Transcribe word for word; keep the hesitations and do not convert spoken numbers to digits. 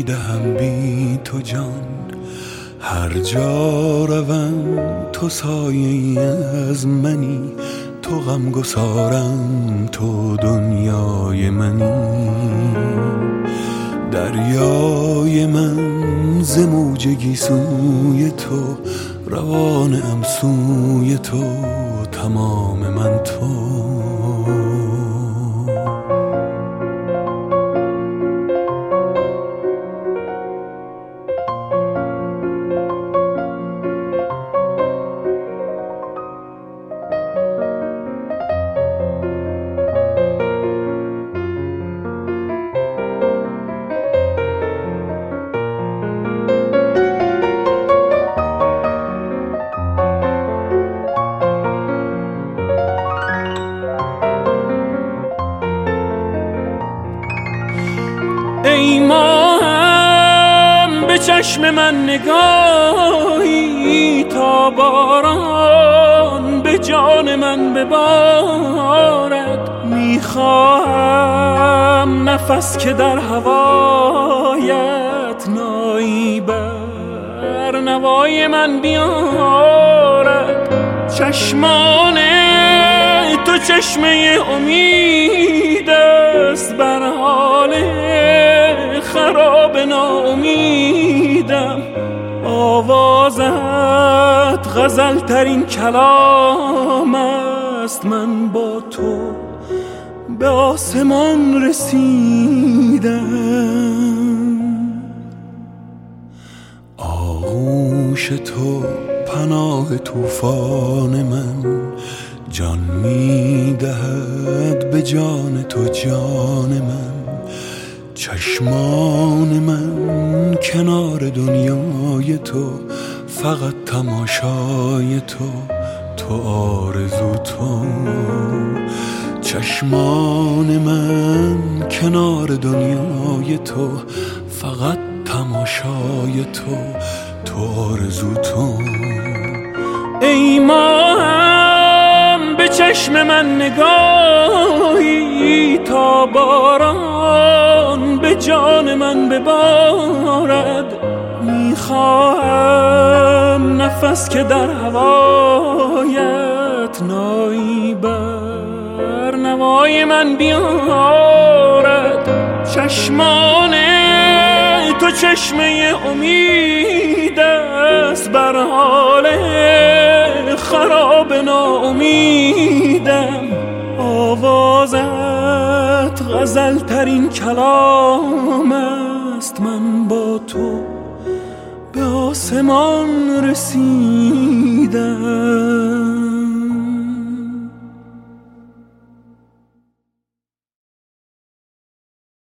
میدهم بی تو جان، هر جا روم تو سایه از منی، تو غمگسارم تو دنیای منی. دریای من ز موج گیسوی تو، روانم سوی تو، تمام من تو. ای ماهم به چشم من نگاهی، تا باران به جان من ببارد. میخواهم نفس که در هوایت نایی بر نوای من بیارد. چشمان تو چشمه امید است، بر حال خراب ناامیدم. آوازت غزل ترین کلام است، من با تو به آسمان رسیدم. آغوش تو پناه طوفان من، جان میدهد به جان تو جان من. چشمان من کنار دنیای تو، فقط تماشای تو، تو آرزو تو. چشمان من کنار دنیای تو، فقط تماشای تو، تو آرزو تو. ای ماهم به چشم من نگاهی، تا باران به جان من ببارد. میخواهم نفس که در هوایت نایی بر نوای من بیارد. چشمان تو چشمه امید است، بر حال خراب ناامیدم. آوازت غزل ترین کلام است، من با تو به آسمان رسیدم.